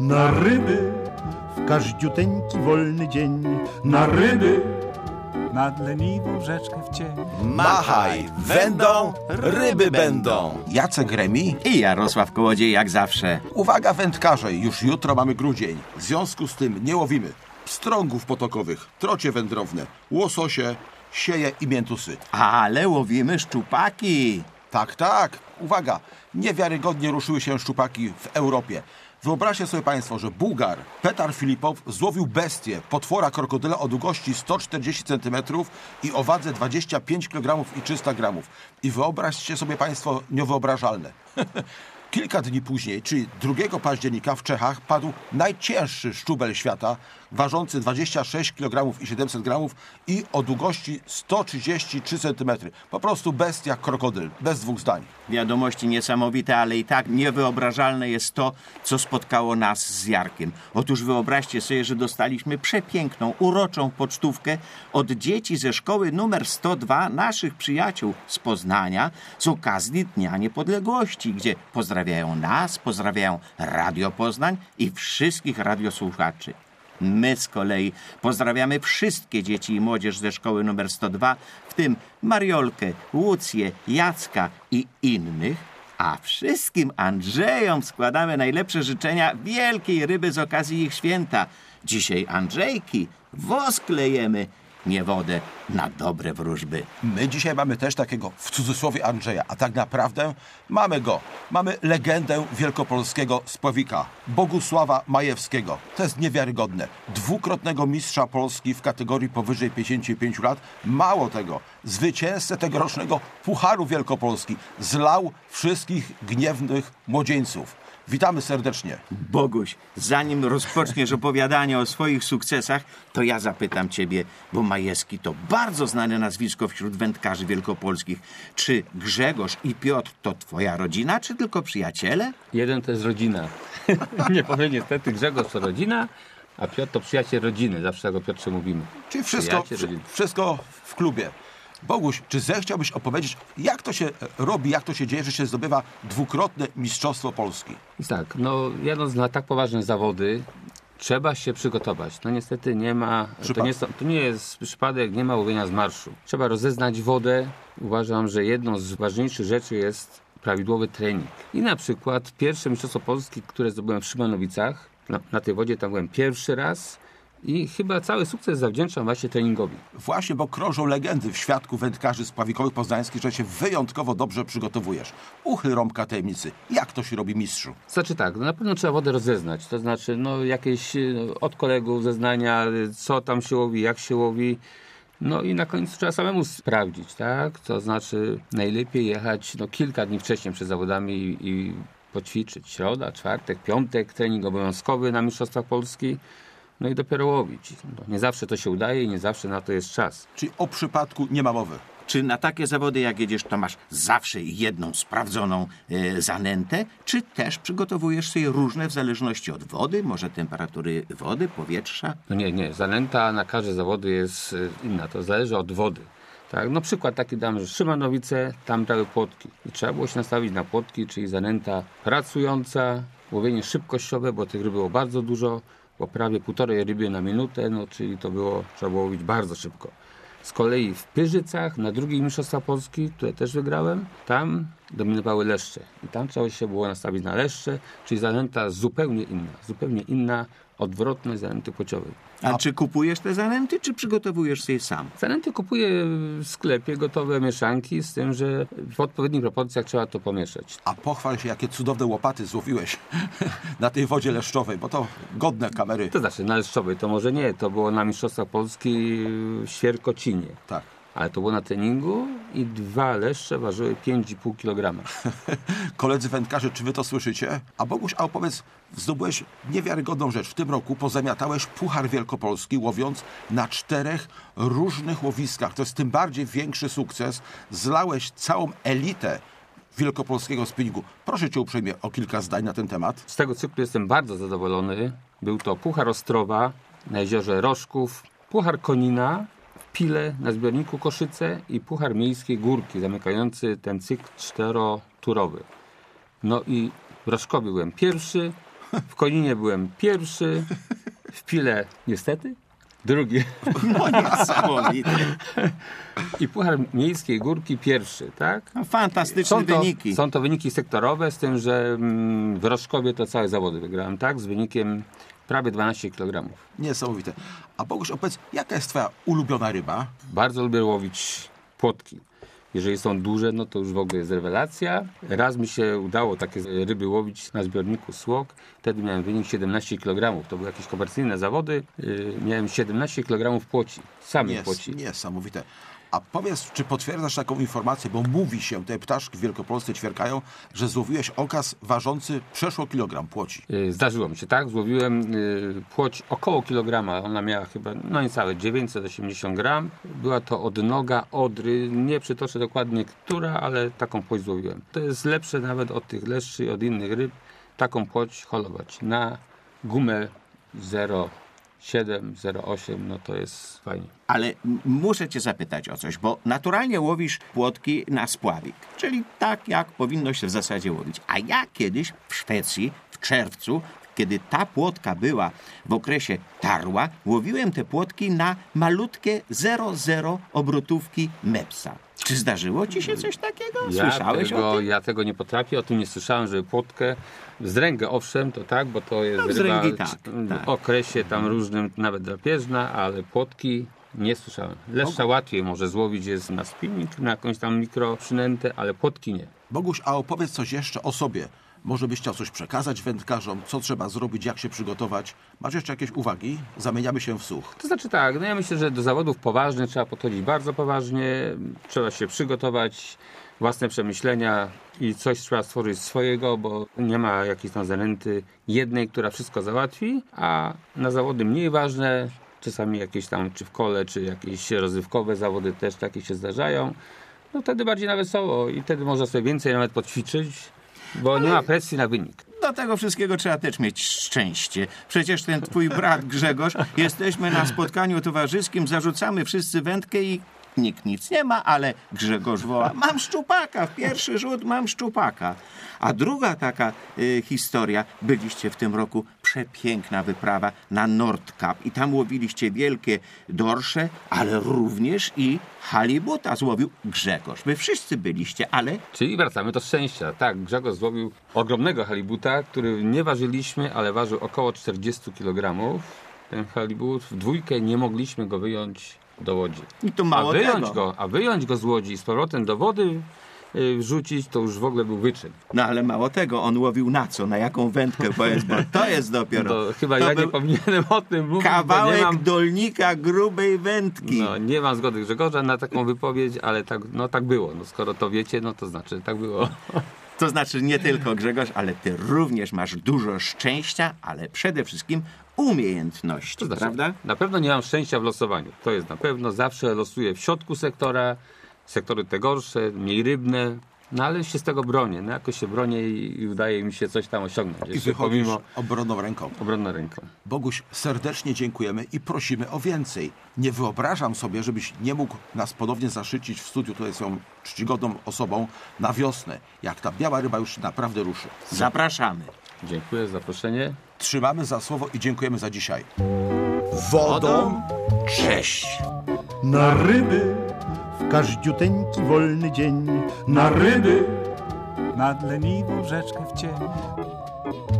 na ryby, w każdziuteńki wolny dzień, na ryby, nad leniwą rzeczkę w cień. Machaj, wędą, ryby będą. Jacek Remi i Jarosław Kołodziej jak zawsze. Uwaga wędkarze, już jutro mamy grudzień. W związku z tym nie łowimy pstrągów potokowych, trocie wędrowne, łososie, sieje i miętusy. Ale łowimy szczupaki. Tak. Uwaga, niewiarygodnie ruszyły się szczupaki w Europie. Wyobraźcie sobie państwo, że Bułgar Petar Filipow złowił bestię, potwora krokodyla o długości 140 cm i o wadze 25 kg i 300 g. I wyobraźcie sobie państwo niewyobrażalne. Kilka dni później, czyli 2 października w Czechach padł najcięższy szczubel świata, ważący 26 kg i 700 g i o długości 133 cm. Po prostu bestia, krokodyl, bez dwóch zdań. Wiadomości niesamowite, ale i tak niewyobrażalne jest to, co spotkało nas z Jarkiem. Otóż wyobraźcie sobie, że dostaliśmy przepiękną, uroczą pocztówkę od dzieci ze szkoły numer 102 naszych przyjaciół z Poznania z okazji Dnia Niepodległości, gdzie pozdrawiają nas, pozdrawiają Radio Poznań i wszystkich radiosłuchaczy. My z kolei pozdrawiamy wszystkie dzieci i młodzież ze szkoły numer 102, w tym Mariolkę, Łucję, Jacka i innych, a wszystkim Andrzejom składamy najlepsze życzenia wielkiej ryby z okazji ich święta. Dzisiaj Andrzejki, wosk lejemy, nie wodę, na dobre wróżby. My dzisiaj mamy też takiego, w cudzysłowie, Andrzeja, a tak naprawdę mamy go. Mamy legendę wielkopolskiego spławika, Bogusława Majewskiego. To jest niewiarygodne. 2-krotnego mistrza Polski w kategorii powyżej 55 lat. Mało tego, zwycięzcę tegorocznego Pucharu Wielkopolski. Zlał wszystkich gniewnych młodzieńców. Witamy serdecznie. Boguś, zanim rozpoczniesz opowiadanie o swoich sukcesach, to ja zapytam ciebie, bo Majewski to bardzo znane nazwisko wśród wędkarzy wielkopolskich. Czy Grzegorz i Piotr to twoja rodzina, czy tylko przyjaciele? Jeden to jest rodzina. Nie powiem niestety, Grzegorz to rodzina, a Piotr to przyjaciel rodziny. Zawsze tak o Piotrze mówimy. Czyli wszystko w klubie. Boguś, czy zechciałbyś opowiedzieć, jak to się robi, jak to się dzieje, że się zdobywa 2-krotne mistrzostwo Polski? Tak, jadąc na tak poważne zawody, trzeba się przygotować. No niestety nie ma, to nie jest przypadek, nie ma łowienia z marszu. Trzeba rozeznać wodę. Uważam, że jedną z ważniejszych rzeczy jest prawidłowy trening. I na przykład pierwsze mistrzostwo Polski, które zdobyłem w Szymanowicach, na tej wodzie tam byłem pierwszy raz, i chyba cały sukces zawdzięczam właśnie treningowi. Właśnie, bo krążą legendy w świadku wędkarzy spławikowych poznańskich, że się wyjątkowo dobrze przygotowujesz. Uchyl rąbka tajemnicy. Jak to się robi, mistrzu? Znaczy tak, na pewno trzeba wodę rozeznać. To znaczy jakieś od kolegów zeznania, co tam się łowi, jak się łowi. No i na końcu trzeba samemu sprawdzić, tak? To znaczy najlepiej jechać kilka dni wcześniej przed zawodami i poćwiczyć. Środa, czwartek, piątek, trening obowiązkowy na Mistrzostwach Polski. No i dopiero łowić. Nie zawsze to się udaje i nie zawsze na to jest czas. Czyli o przypadku nie ma mowy. Czy na takie zawody jak jedziesz, to masz zawsze jedną sprawdzoną zanętę, czy też przygotowujesz sobie różne w zależności od wody, może temperatury wody, powietrza? No nie. Zanęta na każde zawody jest inna. To zależy od wody. Tak, przykład taki dam, że Szymanowice, tam brały płotki. I trzeba było się nastawić na płotki, czyli zanęta pracująca, łowienie szybkościowe, bo tych ryb było bardzo dużo, bo prawie 1,5 ryby na minutę, czyli trzeba było łowić bardzo szybko. Z kolei w Pyrzycach, na drugim mistrzostwa Polski, które też wygrałem, tam dominowały leszcze. I tam trzeba się było nastawić na leszcze, czyli zanęta zupełnie inna, odwrotnej zanęty płciowej. A czy kupujesz te zanęty, czy przygotowujesz sobie sam? Zanęty kupuję w sklepie, gotowe mieszanki, z tym, że w odpowiednich proporcjach trzeba to pomieszać. A pochwal się, jakie cudowne łopaty złowiłeś na tej wodzie leszczowej, bo to godne kamery. To znaczy, na leszczowej to może nie, to było na Mistrzostwach Polski w Świerkocinie. Tak. Ale to było na treningu i 2 leszcze ważyły 5,5 kg. Koledzy wędkarze, czy wy to słyszycie? A Boguś, opowiedz, zdobyłeś niewiarygodną rzecz. W tym roku pozamiatałeś Puchar Wielkopolski, łowiąc na 4 różnych łowiskach. To jest tym bardziej większy sukces. Zlałeś całą elitę wielkopolskiego spinningu. Proszę cię uprzejmie o kilka zdań na ten temat. Z tego cyklu jestem bardzo zadowolony. Był to Puchar Ostrowa na jeziorze Rożków, Puchar Konina w Pile na zbiorniku Koszyce i Puchar Miejskiej Górki zamykający ten cykl 4-turowy. No i w Rożkowie byłem pierwszy, W Koninie byłem pierwszy, w Pile niestety drugi. No niesamowite. I Puchar Miejskiej Górki pierwszy, tak? No, fantastyczne wyniki. Są to wyniki sektorowe, z tym, że w Roszkowie to całe zawody wygrałem, tak? Z wynikiem prawie 12 kg. Niesamowite. A Boguś, opowiedz, jaka jest twoja ulubiona ryba? Bardzo lubię łowić płotki. Jeżeli są duże, no to już w ogóle jest rewelacja. Raz mi się udało takie ryby łowić na zbiorniku Słok. Wtedy miałem wynik 17 kg. To były jakieś komercyjne zawody. Miałem 17 kg płoci. Samej płoci. Niesamowite. A powiedz, czy potwierdzasz taką informację, bo mówi się, te ptaszki w Wielkopolsce ćwierkają, że złowiłeś okaz ważący przeszło kilogram płoci. Zdarzyło mi się, tak? Złowiłem płoć około kilograma. Ona miała chyba, no niecałe 980 gram. Była to odnoga odry. Nie przytoczę dokładnie która, ale taką płoć złowiłem. To jest lepsze nawet od tych leszczy, od innych ryb. Taką płoć holować na gumę 0,7, 0,8, no to jest fajnie. Ale muszę cię zapytać o coś, bo naturalnie łowisz płotki na spławik, czyli tak, jak powinno się w zasadzie łowić. A ja kiedyś w Szwecji, w czerwcu, kiedy ta płotka była w okresie tarła, łowiłem te płotki na malutkie 0,0 obrotówki Mepsa. Czy zdarzyło ci się coś takiego? Słyszałeś o tym? Ja tego nie potrafię, o tym nie słyszałem, żeby płotkę, zręgę owszem, to tak, bo to jest zręgi ryba tak. w okresie tam różnym, nawet drapieżna, ale płotki nie słyszałem. Leszcza łatwiej może złowić jest na spinning, na jakąś tam mikroprzynętę, ale płotki nie. Boguś, a opowiedz coś jeszcze o sobie. Może byś chciał coś przekazać wędkarzom, co trzeba zrobić, jak się przygotować. Masz jeszcze jakieś uwagi? Zamieniamy się w słuch. To znaczy tak, no ja myślę, że do zawodów poważnych trzeba podchodzić bardzo poważnie, trzeba się przygotować, własne przemyślenia i coś trzeba stworzyć swojego, bo nie ma jakiejś tam zanęty jednej, która wszystko załatwi, a na zawody mniej ważne, czasami jakieś tam czy w kole, czy jakieś rozrywkowe zawody też takie się zdarzają, no wtedy bardziej na wesoło i wtedy można sobie więcej nawet poćwiczyć, bo nie ma presji na wynik. Do tego wszystkiego trzeba też mieć szczęście. Przecież ten twój brat Grzegorz, jesteśmy na spotkaniu towarzyskim, zarzucamy wszyscy wędkę i nikt nic nie ma, ale Grzegorz woła: mam szczupaka, w pierwszy rzut mam szczupaka. A druga taka historia, byliście w tym roku, przepiękna wyprawa na Nordkap i tam łowiliście wielkie dorsze, ale również i halibuta złowił Grzegorz. Wy wszyscy byliście, ale... Czyli wracamy do szczęścia. Tak, Grzegorz złowił ogromnego halibuta, który nie ważyliśmy, ale ważył około 40 kg. Ten halibut w dwójkę nie mogliśmy go wyjąć do łodzi. I to mało wyjąć go z łodzi i z powrotem do wody wrzucić, to już w ogóle był wyczyn. No ale mało tego, on łowił na co? Na jaką wędkę? Powiedz, bo to jest dopiero... To chyba ja nie powinienem o tym mówić, kawałek bo nie mam... dolnika grubej wędki. No, nie mam zgody Grzegorza na taką wypowiedź, ale tak, no, tak było. No, skoro to wiecie, no to znaczy tak było. To znaczy nie tylko Grzegorz, ale ty również masz dużo szczęścia, ale przede wszystkim umiejętności, To znaczy, prawda? Na pewno nie mam szczęścia w losowaniu. To jest na pewno. Zawsze losuję w środku sektora, sektory te gorsze, mniej rybne, no ale się z tego bronię. No, jakoś się bronię i udaje mi się coś tam osiągnąć. I wychodzisz obronną ręką. Obronną ręką. Boguś, serdecznie dziękujemy i prosimy o więcej. Nie wyobrażam sobie, żebyś nie mógł nas ponownie zaszycić w studiu, tutaj są czcigodną osobą, na wiosnę, jak ta biała ryba już naprawdę ruszy. Zapraszamy. Dziękuję za zaproszenie. Trzymamy za słowo i dziękujemy za dzisiaj. Wodą cześć. Na ryby w każdziuteńki wolny dzień. Na ryby Nad leniwą rzeczkę w cień.